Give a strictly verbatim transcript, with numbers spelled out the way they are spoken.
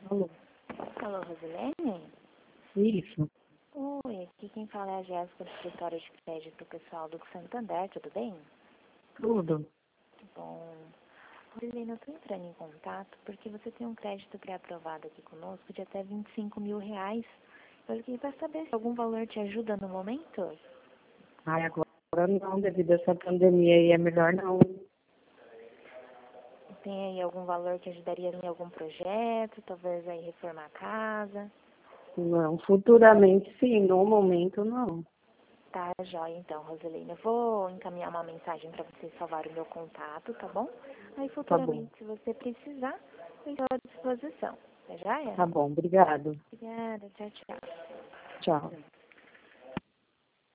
Alô? Alô, Rosilene? Isso. Oi, aqui quem fala é a Jéssica do escritório de crédito pessoal do Santander, tudo bem? Tudo. Bom, Rosilene, eu estou entrando em contato porque você tem um crédito pré-aprovado aqui conosco de até vinte e cinco mil reais. Eu liguei para saber se algum valor te ajuda no momento. Ai, agora não, devido a essa pandemia aí, é melhor não. Tem aí algum valor que ajudaria em algum projeto, talvez aí reformar a casa? Não, futuramente sim, no momento não. Tá, joia então, Rosilene. Eu vou encaminhar uma mensagem para você salvar o meu contato, tá bom? Aí Tá bom. futuramente, se você precisar, eu estou à disposição. Tá joia? Tá bom, obrigado. Obrigada, tchau, tchau. Tchau.